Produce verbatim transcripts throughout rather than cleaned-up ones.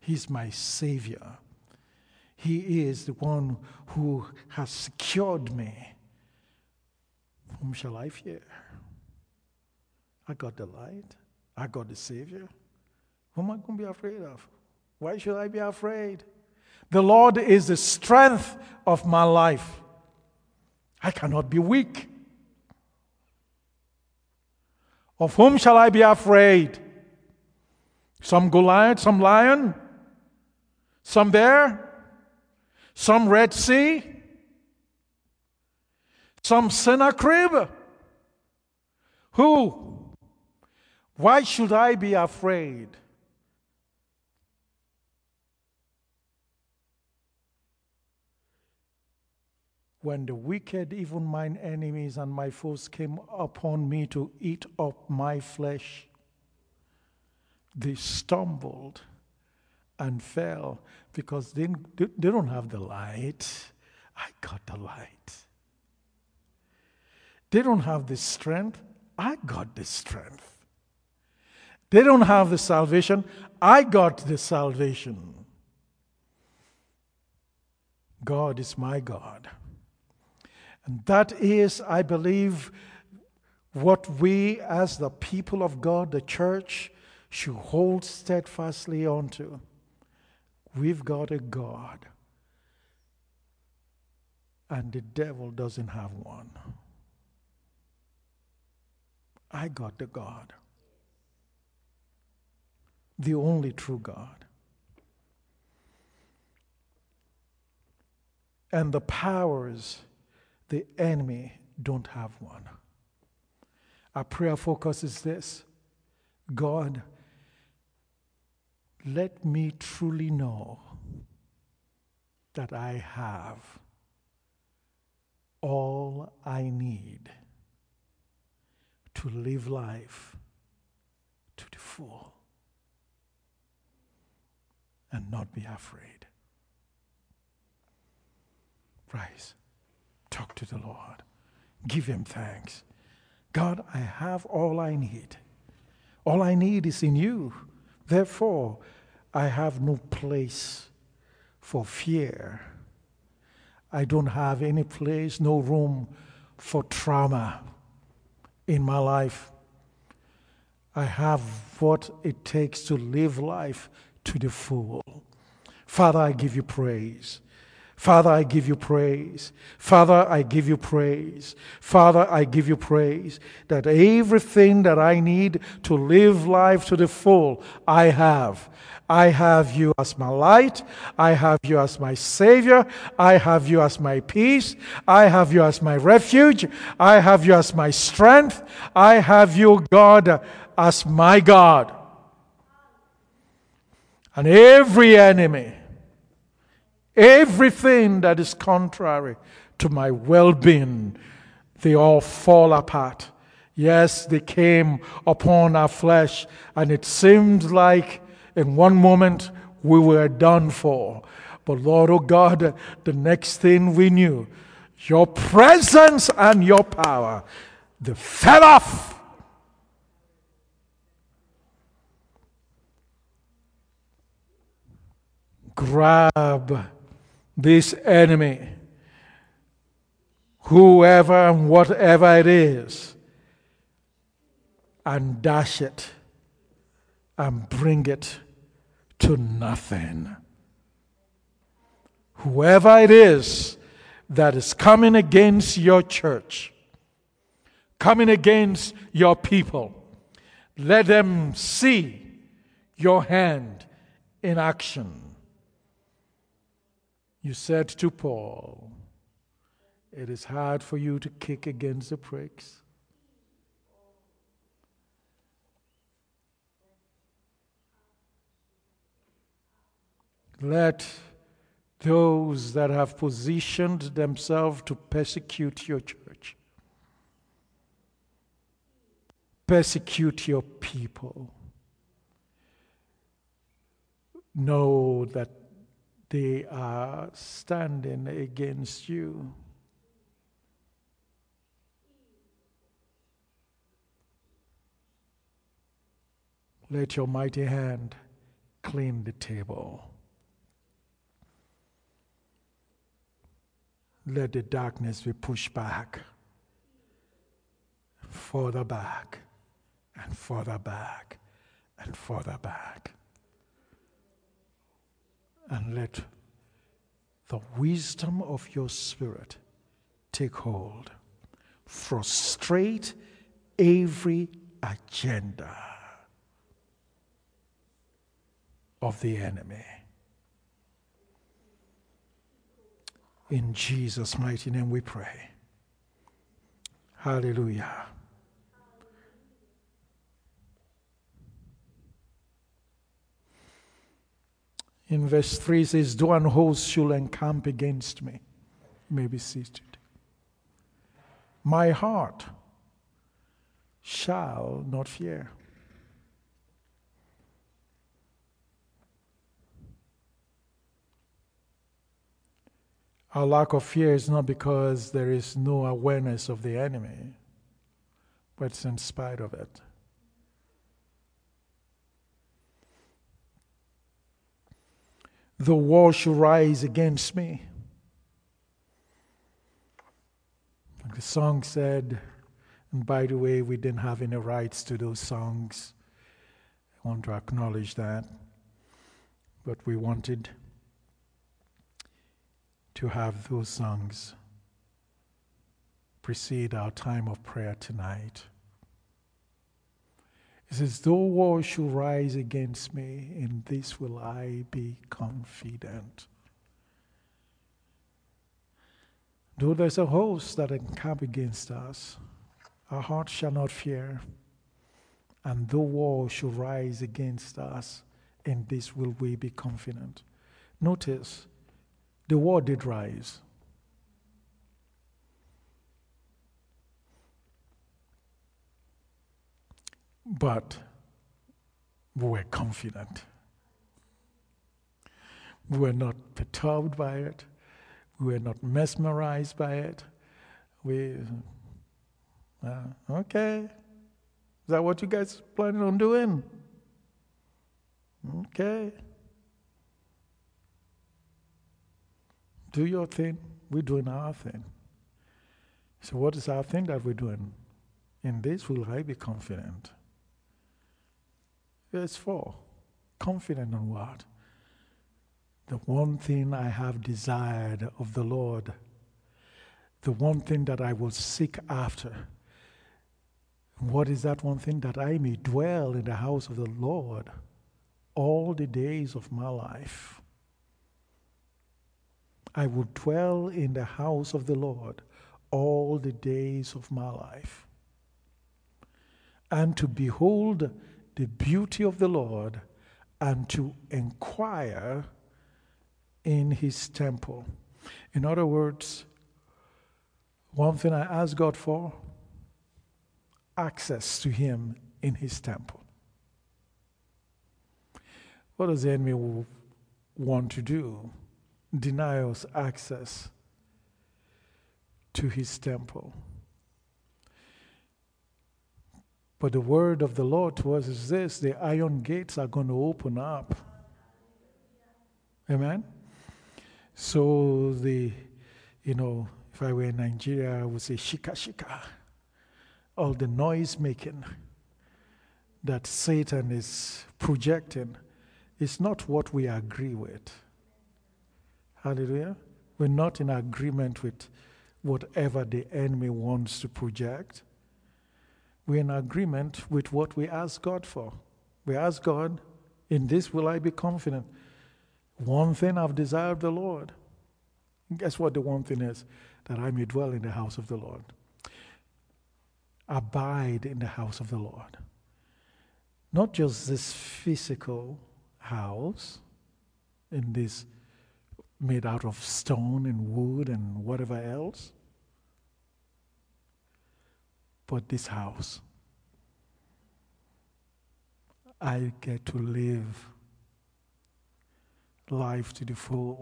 He's my Savior. He is the one who has secured me. Whom shall I fear? I got the light. I got the Savior. Who am I going to be afraid of? Why should I be afraid? The Lord is the strength of my life. I cannot be weak. Of whom shall I be afraid? Some Goliath, some lion, some bear, some Red Sea, some Sennacherib. Who? Why should I be afraid? When the wicked, even mine enemies and my foes, came upon me to eat up my flesh, they stumbled and fell because they, they don't have the light. I got the light. They don't have the strength. I got the strength. They don't have the salvation. I got the salvation. God is my God. And that is, I believe, what we as the people of God, the church, should hold steadfastly onto. We've got a God, and the devil doesn't have one. I got the God, the only true God. And the powers, the enemy don't have one. Our prayer focus is this: God, let me truly know that I have all I need to live life to the full and not be afraid. Rise. Talk to the Lord. Give him thanks. God, I have all I need. All I need is in you. Therefore, I have no place for fear. I don't have any place, no room for trauma in my life. I have what it takes to live life to the full. Father, I give you praise. Father, I give you praise. Father, I give you praise. Father, I give you praise that everything that I need to live life to the full, I have. I have you as my light. I have you as my Savior. I have you as my peace. I have you as my refuge. I have you as my strength. I have you, God, as my God. And every enemy, everything that is contrary to my well-being, they all fall apart. Yes, they came upon our flesh, and it seemed like in one moment we were done for. But Lord, oh God, the next thing we knew, your presence and your power, they fell off. Grab this enemy, whoever and whatever it is, and dash it and bring it to nothing. Whoever it is that is coming against your church, coming against your people, let them see your hand in action. You said to Paul, it is hard for you to kick against the pricks. Let those that have positioned themselves to persecute your church, persecute your people, know that they are standing against you. Let your mighty hand clean the table. Let the darkness be pushed back, further back, and further back, and further back. And let the wisdom of your Spirit take hold. Frustrate every agenda of the enemy. In Jesus' mighty name we pray. Hallelujah. In verse three it says, though an host shall encamp against me, you may be seated, my heart shall not fear. Our lack of fear is not because there is no awareness of the enemy, but it's in spite of it. The war shall rise against me. Like the song said, and by the way, we didn't have any rights to those songs. I want to acknowledge that. But we wanted to have those songs precede our time of prayer tonight. It says, though war shall rise against me, in this will I be confident. Though there's a host that encamp against us, our heart shall not fear. And though war shall rise against us, in this will we be confident. Notice, the war did rise. But we were confident. We were not perturbed by it. We were not mesmerized by it. We, uh, okay, is that what you guys planning on doing? Okay. Do your thing, we're doing our thing. So what is our thing that we're doing? In this will I be confident. Verse four, confident on what? The one thing I have desired of the Lord, the one thing that I will seek after. What is that one thing? That I may dwell in the house of the Lord all the days of my life. I will dwell in the house of the Lord all the days of my life, and to behold the beauty of the Lord, and to inquire in his temple. In other words, one thing I ask God for, access to him in his temple. What does the enemy want to do? Deny us access to his temple. But the word of the Lord to us is this: the iron gates are going to open up. Amen? So the, you know, if I were in Nigeria, I would say shika shika. All the noise making that Satan is projecting is not what we agree with. Hallelujah. We're not in agreement with whatever the enemy wants to project. We're in agreement with what we ask God for. We ask God, in this will I be confident. One thing I've desired the Lord. And guess what the one thing is? That I may dwell in the house of the Lord. Abide in the house of the Lord. Not just this physical house, in this made out of stone and wood and whatever else, but this house. I get to live life to the full.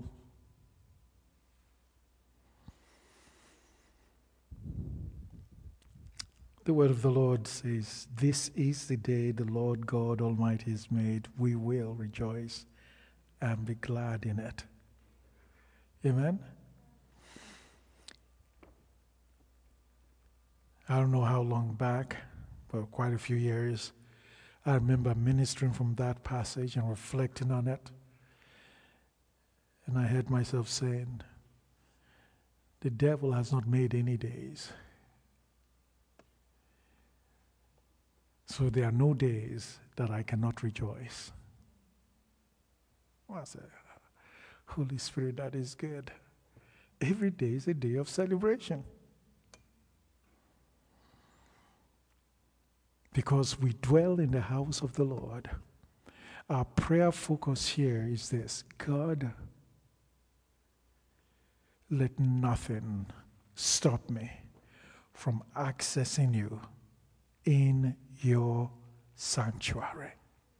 The word of the Lord says, "This is the day the Lord God Almighty has made. We will rejoice and be glad in it." Amen? I don't know how long back, but quite a few years, I remember ministering from that passage and reflecting on it. And I heard myself saying, the devil has not made any days. So there are no days that I cannot rejoice. Well, I said, Holy Spirit, that is good. Every day is a day of celebration. Because we dwell in the house of the Lord. Our prayer focus here is this: God, let nothing stop me from accessing you in your sanctuary.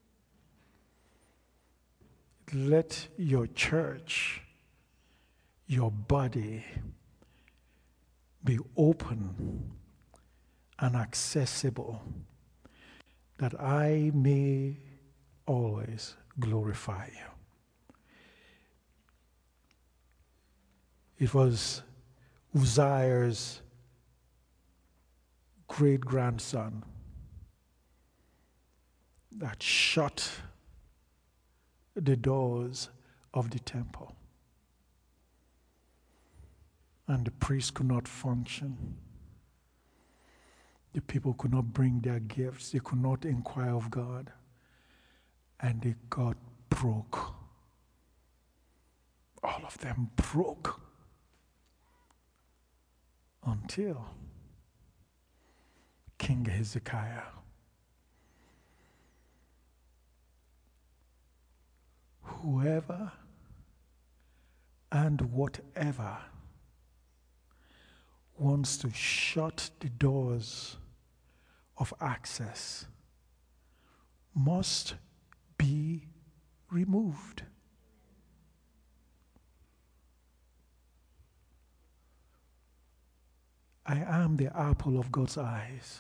Let your church, your body, be open and accessible, that I may always glorify you. It was Uzziah's great-grandson that shut the doors of the temple. And the priests could not function. The people could not bring their gifts. They could not inquire of God. And they got broke. All of them broke. Until King Hezekiah, whoever and whatever wants to shut the doors of access must be removed. I am the apple of God's eyes.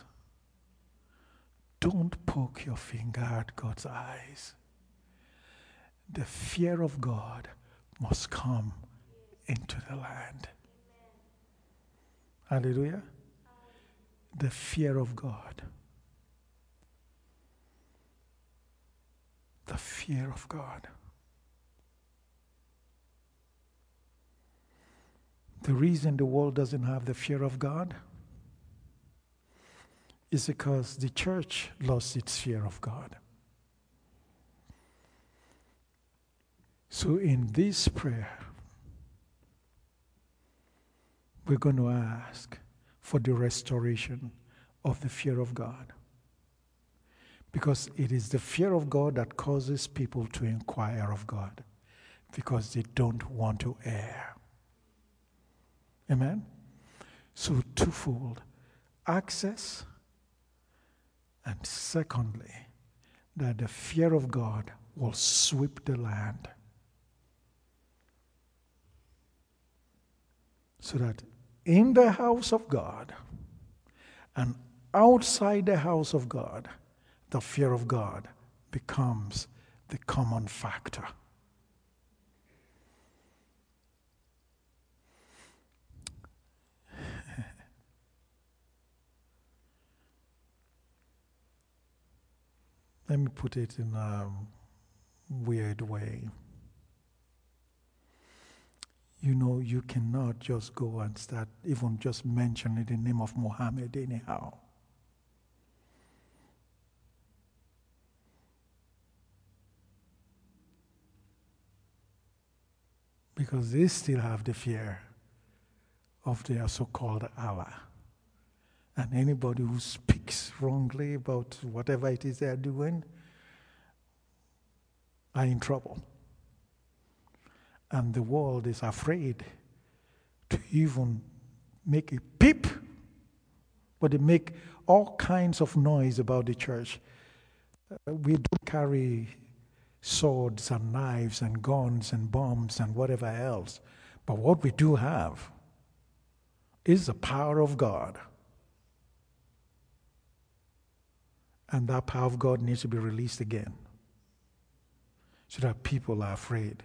Don't poke your finger at God's eyes. The fear of God must come into the land. Hallelujah. The fear of God. The fear of God. The reason the world doesn't have the fear of God is because the church lost its fear of God. So in this prayer, we're going to ask for the restoration of the fear of God. Because it is the fear of God that causes people to inquire of God, because they don't want to err. Amen? So twofold: access, and secondly, that the fear of God will sweep the land. So that in the house of God and outside the house of God, the fear of God becomes the common factor. Let me put it in a weird way. You know, you cannot just go and start even just mentioning the name of Muhammad anyhow. Because they still have the fear of their so-called Allah. And anybody who speaks wrongly about whatever it is they're doing are in trouble. And the world is afraid to even make a peep, but they make all kinds of noise about the church. Uh, we don't carry swords and knives and guns and bombs and whatever else. But what we do have is the power of God. And that power of God needs to be released again so that people are afraid.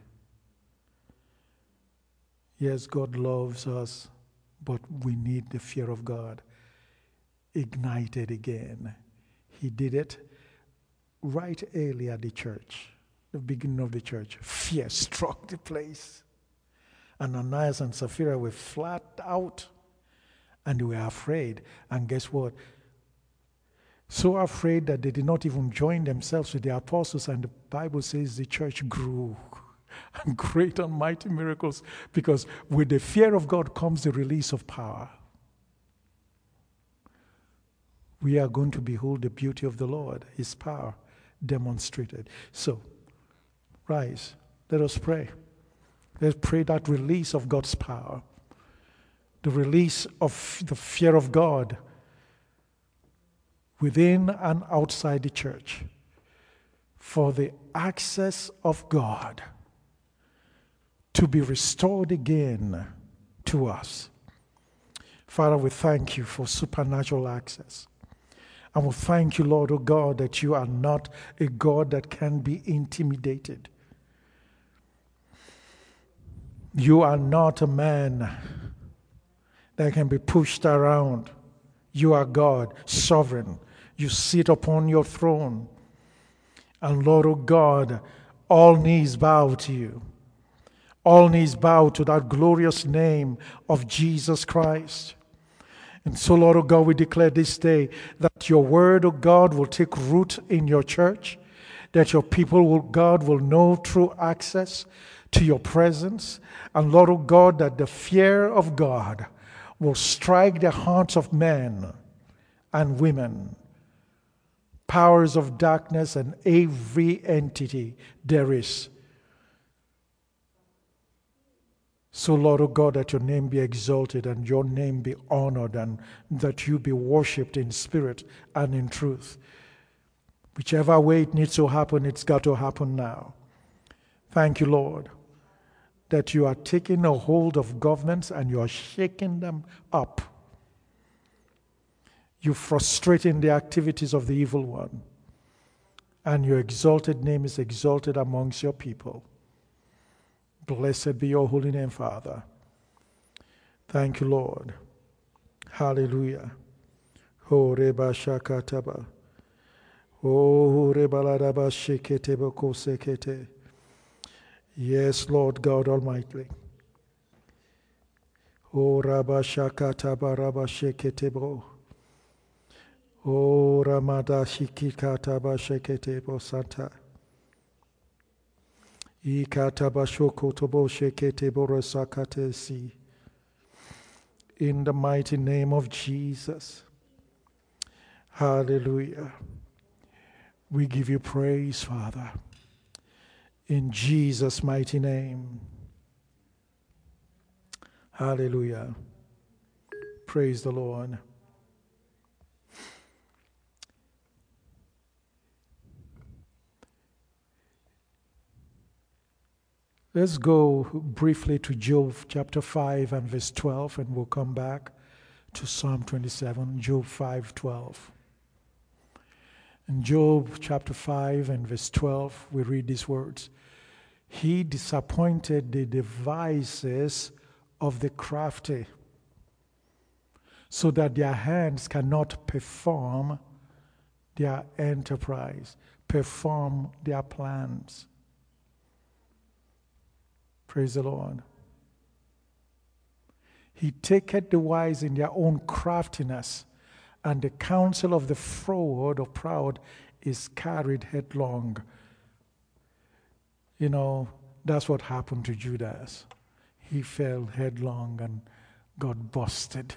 Yes, God loves us, but we need the fear of God ignited again. He did it right early at the church, the beginning of the church. Fear struck the place. And Ananias and Sapphira were flat out, and they were afraid. And guess what? So afraid that they did not even join themselves with the apostles, and the Bible says the church grew. And great and mighty miracles, because with the fear of God comes the release of power. We are going to behold the beauty of the Lord, His power demonstrated. So, rise, let us pray. Let's pray that release of God's power, the release of the fear of God within and outside the church, for the access of God to be restored again to us. Father, we thank you for supernatural access. And we thank you, Lord, oh God, that you are not a God that can be intimidated. You are not a man that can be pushed around. You are God, sovereign. You sit upon your throne. And Lord, oh God, all knees bow to you. All knees bow to that glorious name of Jesus Christ. And so, Lord, oh God, we declare this day that your word, oh God, will take root in your church, that your people, will, God, will know true access to your presence. And Lord, oh God, that the fear of God will strike the hearts of men and women, powers of darkness and every entity there is. So, Lord, oh God, that your name be exalted and your name be honored, and that you be worshipped in spirit and in truth. Whichever way it needs to happen, it's got to happen now. Thank you, Lord, that you are taking a hold of governments and you are shaking them up. You're frustrating the activities of the evil one, and your exalted name is exalted amongst your people. Blessed be your holy name, Father. Thank you, Lord. Hallelujah. Oh, reba shakataba. Oh, reba ladaba shekete boko sekete. Yes, Lord God Almighty. Oh, rabba shakataba rabba shekete bo. Oh, ramada shikikataba shekete bo santa. In the mighty name of Jesus. Hallelujah. We give you praise, Father. In Jesus' mighty name. Hallelujah. Praise the Lord. Let's go briefly to Job chapter five and verse twelve, and we'll come back to Psalm twenty-seven, Job five twelve. In Job chapter five and verse twelve, we read these words. He disappointed the devices of the crafty, so that their hands cannot perform their enterprise, perform their plans. Praise the Lord. He taketh the wise in their own craftiness, and the counsel of the froward or proud is carried headlong. You know, that's what happened to Judas. He fell headlong and got busted.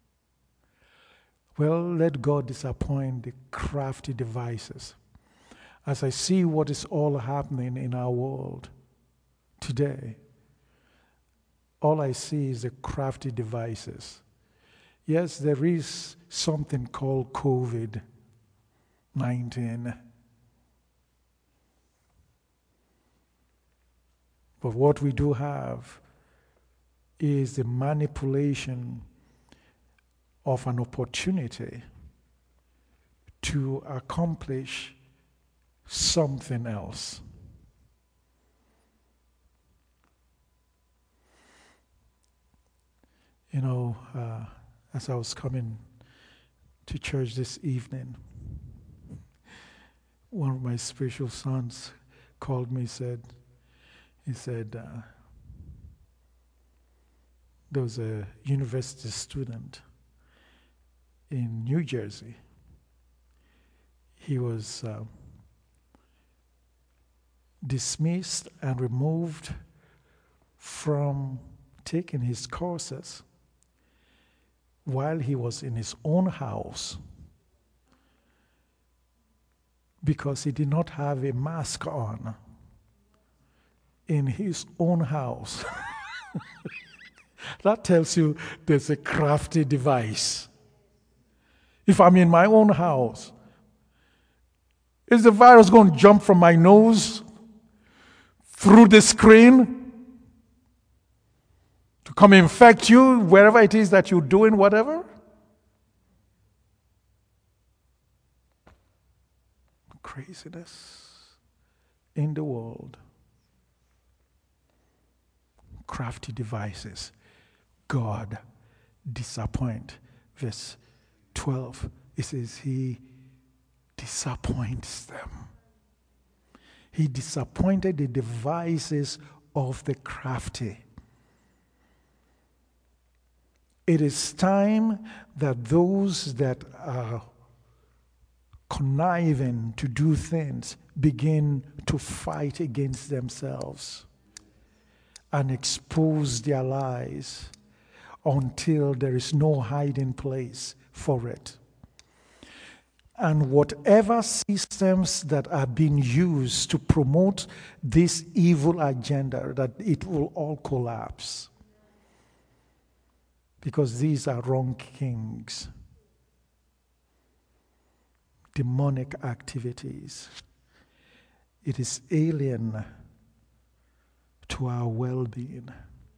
Well, let God disappoint the crafty devices. As I see what is all happening in our world today, all I see is the crafty devices. Yes, there is something called covid nineteen. But what we do have is the manipulation of an opportunity to accomplish something else. You know, uh, as I was coming to church this evening, one of my spiritual sons called me, said, he said, uh, there was a university student in New Jersey. He was uh, dismissed and removed from taking his courses while he was in his own house because he did not have a mask on in his own house. That tells you there's a crafty device. If I'm in my own house, is the virus going to jump from my nose through the screen to come infect you wherever it is that you're doing whatever? Craziness in the world. Crafty devices. God disappoint. Verse twelve, it says he disappoints them. He disappointed the devices of the crafty. It is time that those that are conniving to do things begin to fight against themselves and expose their lies until there is no hiding place for it. And whatever systems that are being used to promote this evil agenda, that it will all collapse. Because these are wrong kings. Demonic activities. It is alien to our well-being.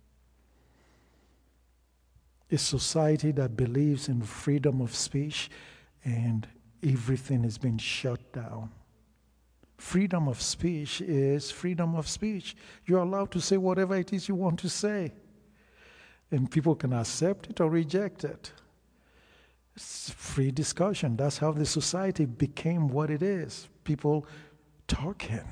A society that believes in freedom of speech and everything has been shut down. Freedom of speech is freedom of speech. You're allowed to say whatever it is you want to say. And people can accept it or reject it. It's free discussion. That's how the society became what it is. People talking.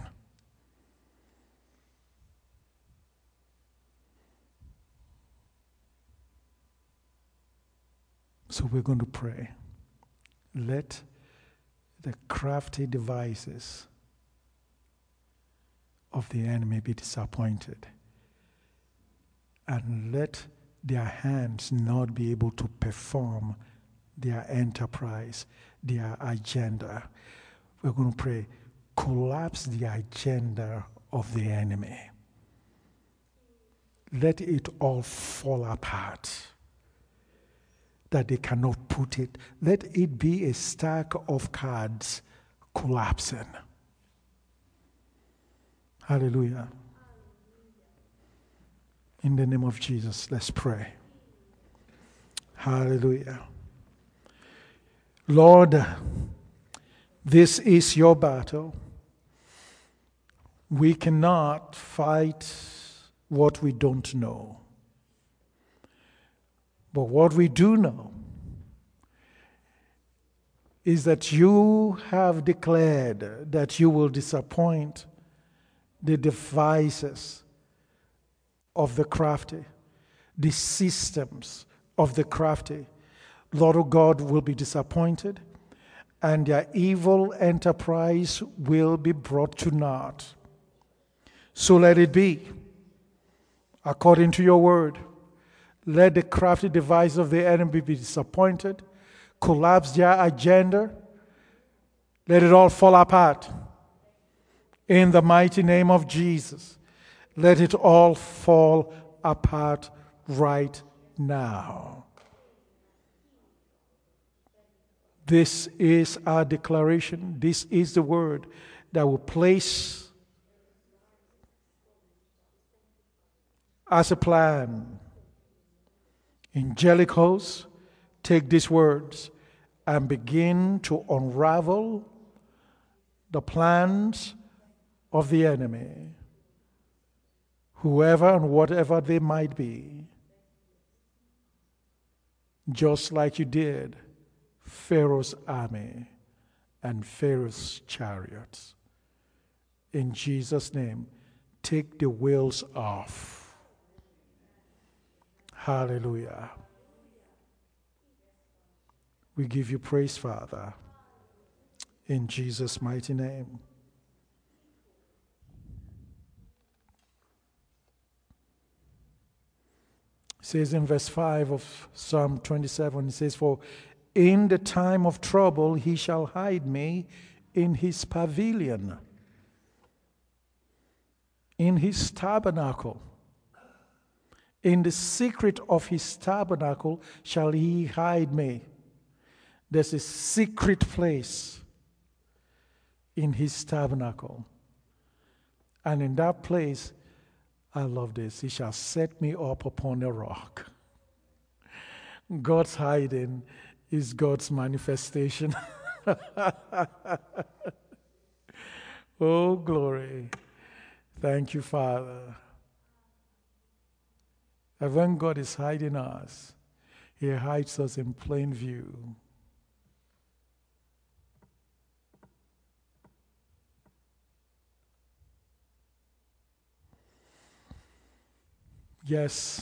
So we're going to pray. Let the crafty devices of the enemy be disappointed. And let their hands not be able to perform their enterprise, their agenda. We're going to pray, collapse the agenda of the enemy. Let it all fall apart, that they cannot put it. Let it be a stack of cards collapsing. Hallelujah. In the name of Jesus, let's pray. Hallelujah. Lord, this is your battle. We cannot fight what we don't know. But what we do know is that you have declared that you will disappoint the devices of the crafty, the systems of the crafty. Lord of God will be disappointed, and their evil enterprise will be brought to naught. So let it be, according to your word. Let the crafty device of the enemy be disappointed, collapse their agenda, let it all fall apart. In the mighty name of Jesus, let it all fall apart right now. This is our declaration. This is the word that will place as a plan. Angelic hosts, take these words and begin to unravel the plans of the enemy, whoever and whatever they might be, just like you did Pharaoh's army and Pharaoh's chariots. In Jesus' name, take the wheels off. Hallelujah. We give you praise, Father, in Jesus' mighty name. It says in verse five of Psalm twenty-seven, it says, "For in the time of trouble he shall hide me in his pavilion, in his tabernacle. In the secret of his tabernacle shall he hide me." There's a secret place in his tabernacle. And in that place, I love this, he shall set me up upon a rock. God's hiding is God's manifestation. Oh, glory. Thank you, Father. And when God is hiding us, he hides us in plain view. Yes,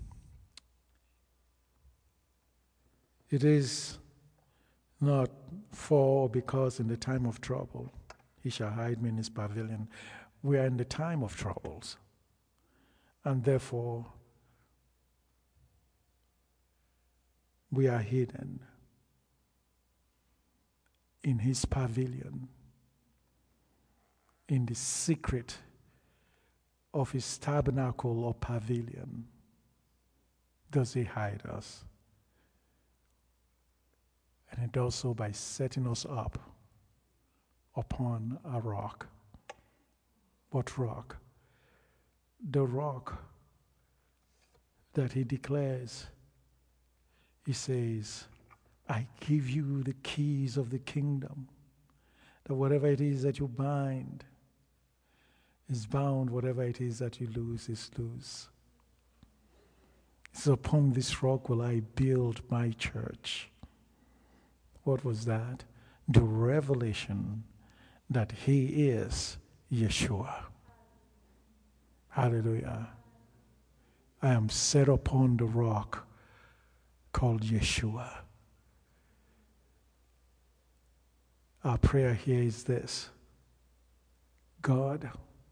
it is not for or because in the time of trouble he shall hide me in his pavilion. We are in the time of troubles, and therefore we are hidden in his pavilion, in the secret of his tabernacle or pavilion. Does he hide us? And he does so by setting us up upon a rock. What rock? The rock that he declares. He says, I give you the keys of the kingdom, that whatever it is that you bind is bound, whatever it is that you lose is loose. So upon this rock will I build my church. What was that? The revelation that he is Yeshua. Hallelujah. I am set upon the rock called Yeshua. Our prayer here is this: God,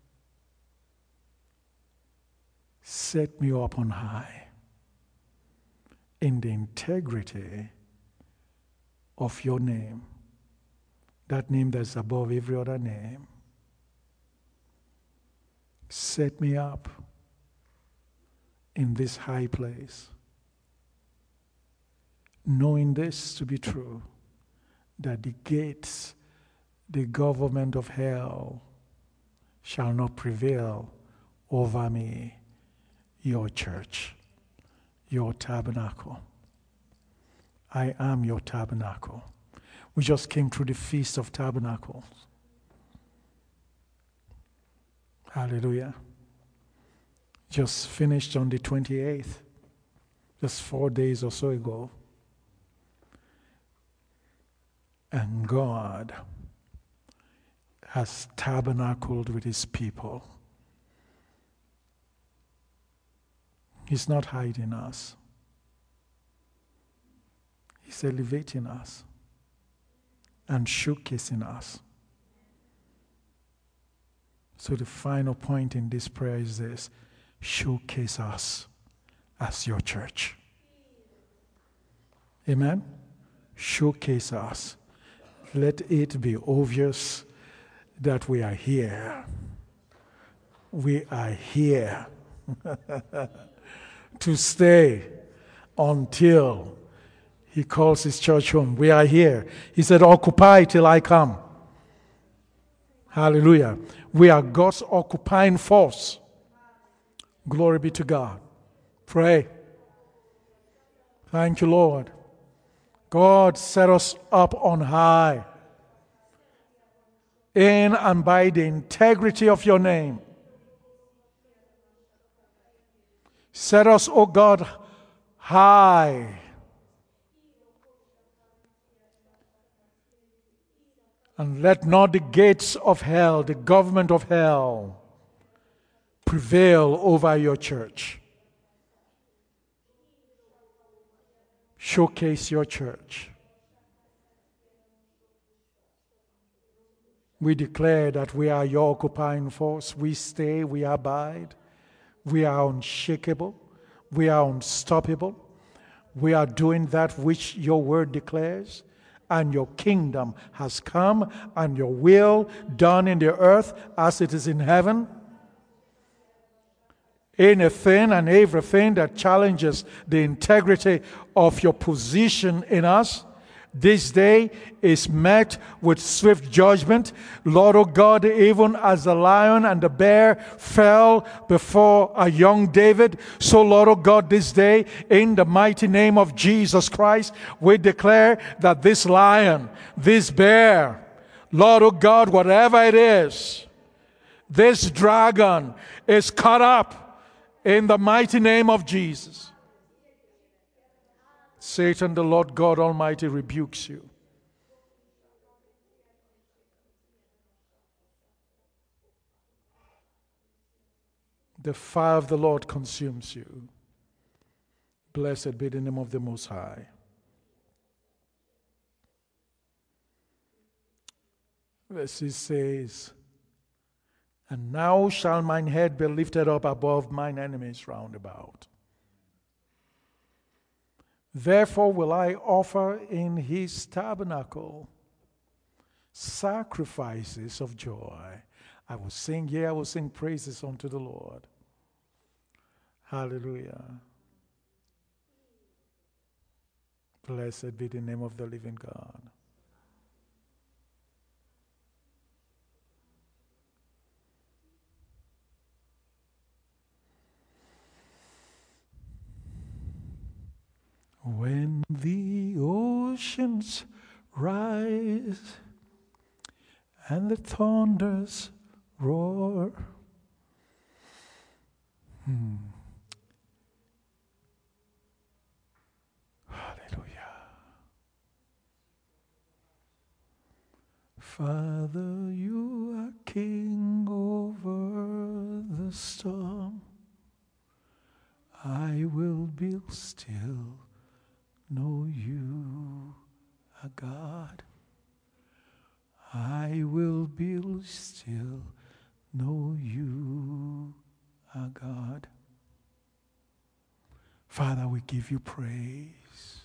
set me up on high in the integrity of your name, that name that's above every other name. Set me up in this high place, knowing this to be true, that the gates, the government of hell shall not prevail over me, your church, your tabernacle. I am your tabernacle. We just came through the Feast of Tabernacles. Hallelujah. Just finished on the twenty-eighth, just four days or so ago. And God has tabernacled with his people. He's not hiding us. He's elevating us and showcasing us. So the final point in this prayer is this: showcase us as your church. Amen? Showcase us. Let it be obvious that we are here. We are here to stay until he calls his church home. We are here. He said, occupy till I come. Hallelujah. We are God's occupying force. Glory be to God. Pray. Thank you, Lord. God, set us up on high in and by the integrity of your name. Set us, O God, high. And let not the gates of hell, the government of hell, prevail over your church. Showcase your church. We declare that we are your occupying force. We stay, we abide. We are unshakable. We are unstoppable. We are doing that which your word declares. And your kingdom has come, and your will done in the earth as it is in heaven. Anything and everything that challenges the integrity of your position in us this day is met with swift judgment. Lord, O God, even as the lion and the bear fell before a young David, so Lord, O God, this day, in the mighty name of Jesus Christ, we declare that this lion, this bear, Lord, O God, whatever it is, this dragon is caught up in the mighty name of Jesus. Satan, the Lord God Almighty, rebukes you. The fire of the Lord consumes you. Blessed be the name of the Most High. Verse six says, and now shall mine head be lifted up above mine enemies round about. Therefore will I offer in his tabernacle sacrifices of joy. I will sing, yea, I will sing praises unto the Lord. Hallelujah. Blessed be the name of the living God. When the oceans rise and the thunders roar, hmm. Hallelujah. Father, you are king over the storm. I will be still. Know you are God. I will be still. Know you are God. Father, we give you praise.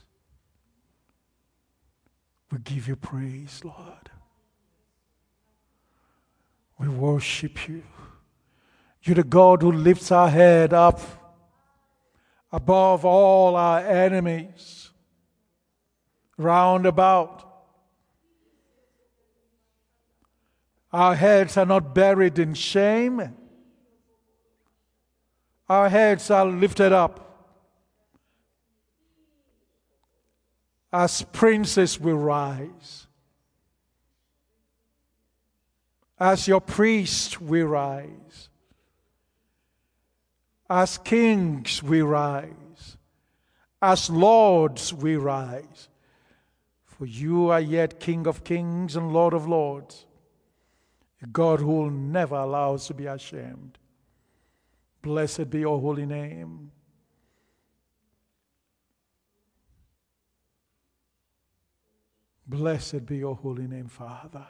We give you praise, Lord. We worship you. You're the God who lifts our head up above all our enemies round about. Our heads are not buried in shame. Our heads are lifted up. As princes we rise. As your priest we rise. As kings we rise. As lords we rise. For you are yet King of kings and Lord of lords, a God who will never allow us to be ashamed. Blessed be your holy name. Blessed be your holy name, Father.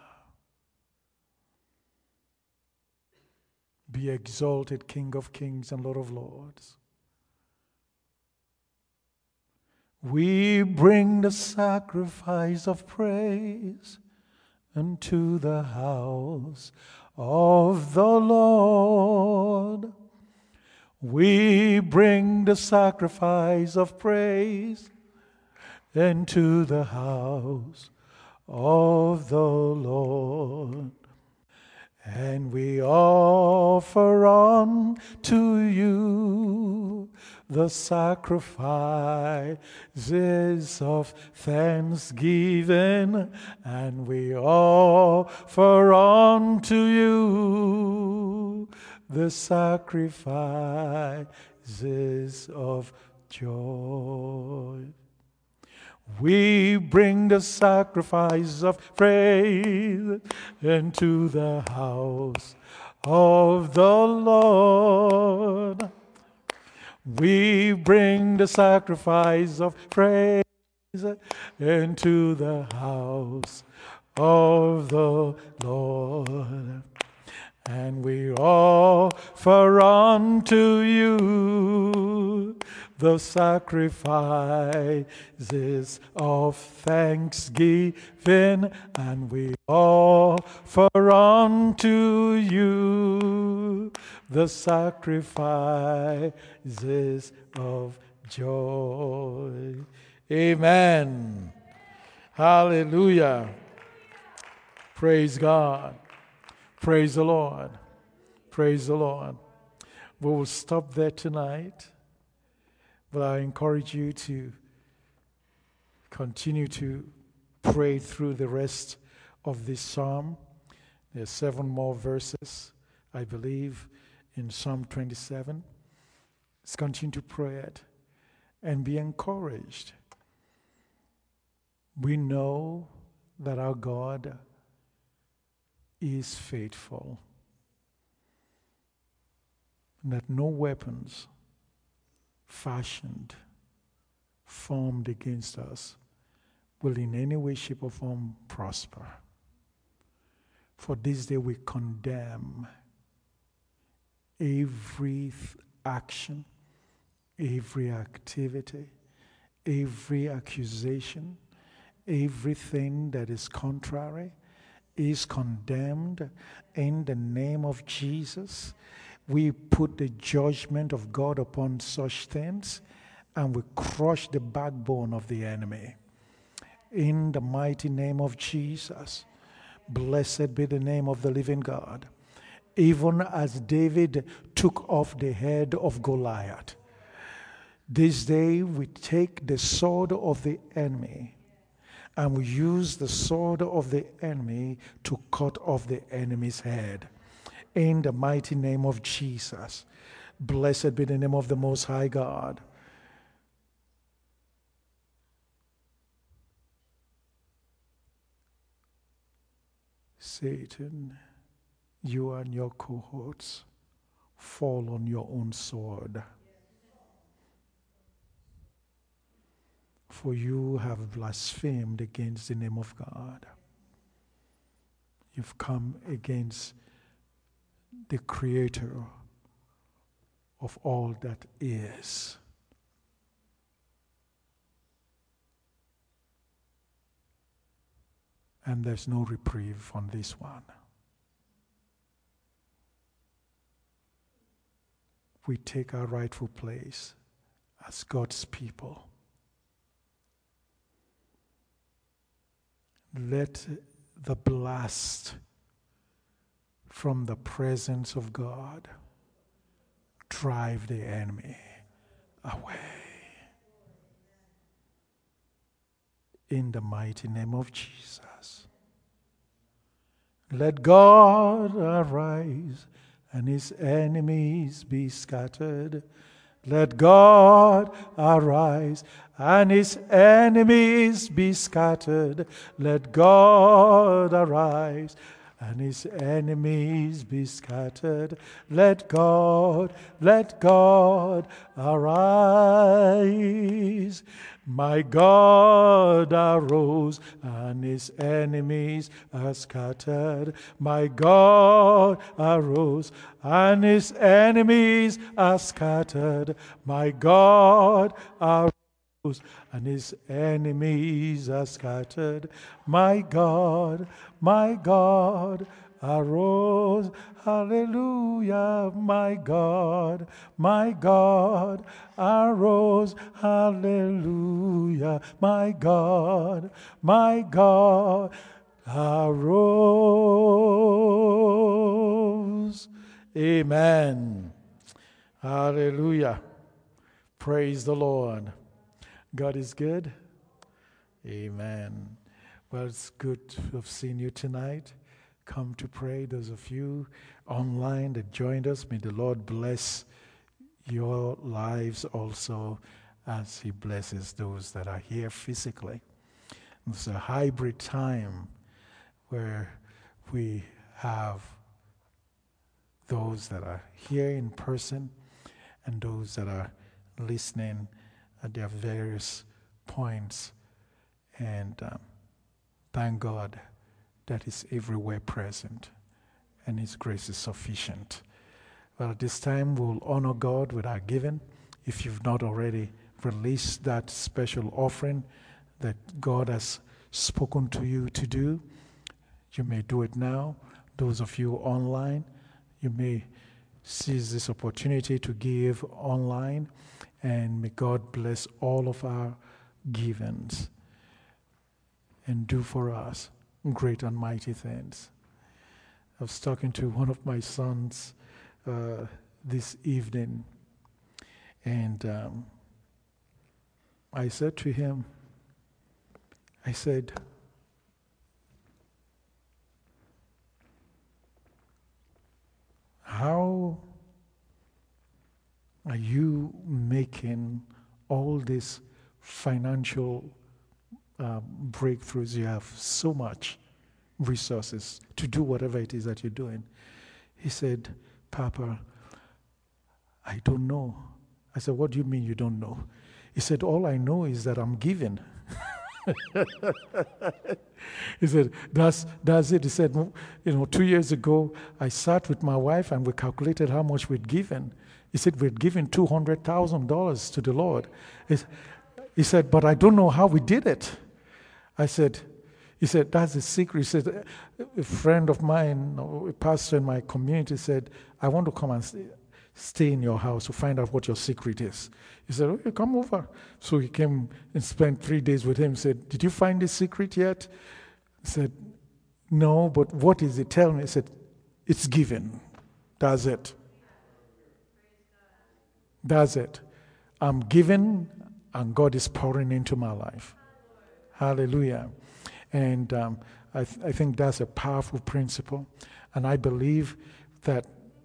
Be exalted, King of kings and Lord of lords. We bring the sacrifice of praise unto the house of the Lord. We bring the sacrifice of praise into the house of the Lord. And we offer unto you the sacrifices of thanksgiving, and we offer unto you the sacrifices of joy. We bring the sacrifice of praise into the house of the Lord. We bring the sacrifice of praise into the house of the Lord. And we offer unto you the sacrifices of thanksgiving, and we offer unto you the sacrifices of joy. Amen. Hallelujah. Praise God. Praise the Lord. Praise the Lord. We will stop there tonight, but I encourage you to continue to pray through the rest of this psalm. There are seven more verses, I believe, in Psalm twenty-seven. Let's continue to pray it and be encouraged. We know that our God is faithful, that no weapons fashioned, formed against us will in any way, shape, or form prosper. For this day we condemn every action, every activity, every accusation, everything that is contrary is condemned in the name of Jesus. We put the judgment of God upon such things, and we crush the backbone of the enemy. In the mighty name of Jesus, blessed be the name of the living God. Even as David took off the head of Goliath, this day we take the sword of the enemy and we use the sword of the enemy to cut off the enemy's head. In the mighty name of Jesus. Blessed be the name of the Most High God. Satan, you and your cohorts fall on your own sword. For you have blasphemed against the name of God. You've come against the Creator of all that is. And there's no reprieve on this one. We take our rightful place as God's people. Let the blast from the presence of God drive the enemy away. In the mighty name of Jesus. Let God arise and his enemies be scattered. Let God arise and his enemies be scattered. Let God arise and his enemies be scattered. Let God, let God arise. My God arose and his enemies are scattered. My God arose and his enemies are scattered. My God arose and his enemies are scattered. My God, my God arose. Hallelujah. My God, my God arose. Hallelujah. My God, my God arose. Amen. Hallelujah. Praise the Lord. God is good. Amen. Well, it's good to have seen you tonight. Come to pray. Those of you online that joined us, may the Lord bless your lives also as He blesses those that are here physically. It's a hybrid time where we have those that are here in person and those that are listening at their various points. And um, thank God that He's everywhere present and His grace is sufficient. Well, at this time, we'll honor God with our giving. If you've not already released that special offering that God has spoken to you to do, you may do it now. Those of you online, you may seize this opportunity to give online, and may God bless all of our givings and do for us great and mighty things. I was talking to one of my sons uh, this evening, and um, I said to him, I said, how are you making all these financial uh, breakthroughs? You have so much resources to do whatever it is that you're doing. He said, Papa, I don't know. I said, what do you mean you don't know? He said, all I know is that I'm giving. He said, that's, that's it. He said, you know, two years ago, I sat with my wife and we calculated how much we'd given. He said, we'd given two hundred thousand dollars to the Lord. He said, but I don't know how we did it. I said, he said, that's the secret. He said, a friend of mine, a pastor in my community said, I want to come and stay, stay in your house to find out what your secret is. He said, okay, come over. So he came and spent three days with him. He said, did you find the secret yet? He said, no, but what is it? Tell me. He said, it's given. That's it. That's it. I'm giving and God is pouring into my life. Hallelujah. And um, I, th- I think that's a powerful principle. And I believe that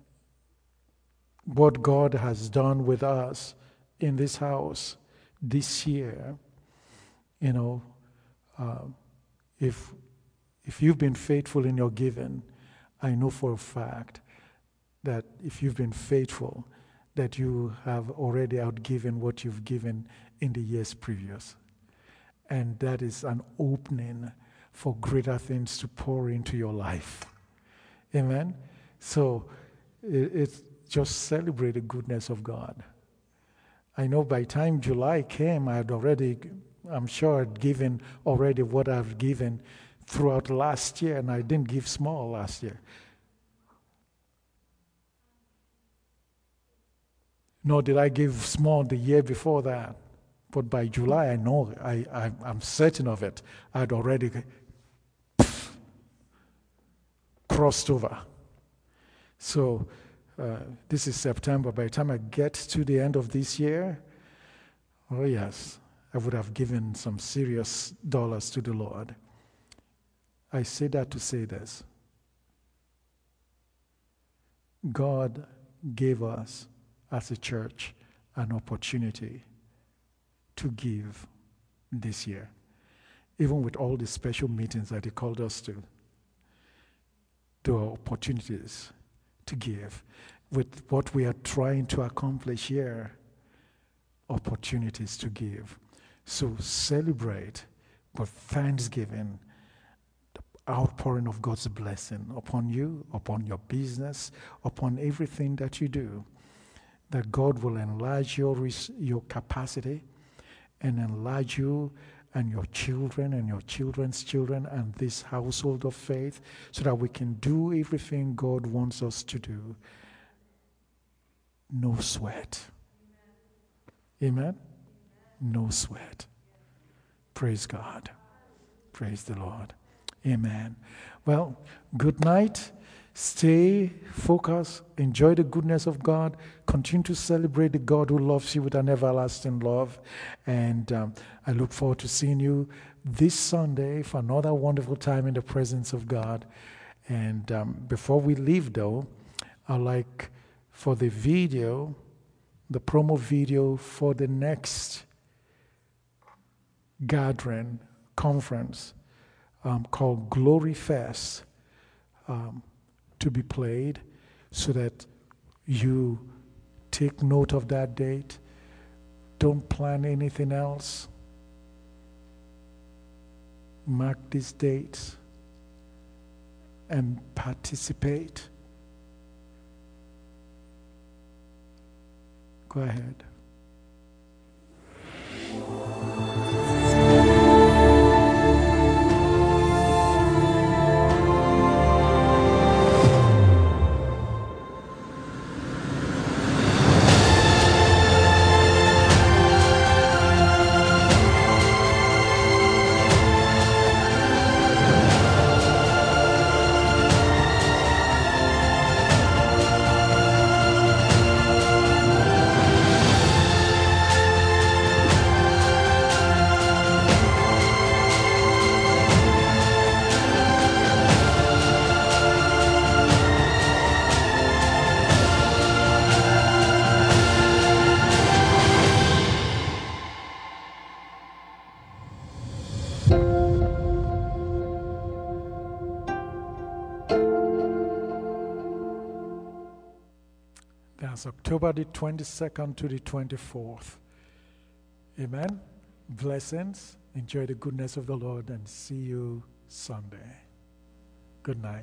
what God has done with us in this house this year, you know, uh, if if you've been faithful in your giving, I know for a fact that if you've been faithful, that you have already outgiven what you've given in the years previous. And that is an opening for greater things to pour into your life. Amen? So it, it's just celebrate the goodness of God. I know by the time July came, I had already, I'm sure I'd given already what I've given throughout last year, and I didn't give small last year. Nor did I give small the year before that. But by July, I know, I, I, I'm certain of it. I'd already pff, crossed over. So uh, this is September. By the time I get to the end of this year, oh yes, I would have given some serious dollars to the Lord. I say that to say this. God gave us, as a church, an opportunity to give this year, even with all the special meetings that He called us to. There are opportunities to give. With what we are trying to accomplish here, opportunities to give. So celebrate with thanksgiving the outpouring of God's blessing upon you, upon your business, upon everything that you do. That God will enlarge your, your capacity and enlarge you and your children and your children's children and this household of faith so that we can do everything God wants us to do. No sweat. Amen? Amen? No sweat. Praise God. Praise the Lord. Amen. Well, good night. Stay focused, enjoy the goodness of God, continue to celebrate the God who loves you with an everlasting love. And um, I look forward to seeing you this Sunday for another wonderful time in the presence of God. And um, before we leave, though, I'd like for the video, the promo video for the next gathering, conference um, called Glory Fest, um, to be played, so that you take note of that date. Don't plan anything else. Mark these dates and participate. Go ahead. That's October the twenty-second to the twenty-fourth. Amen. Blessings. Enjoy the goodness of the Lord and see you Sunday. Good night.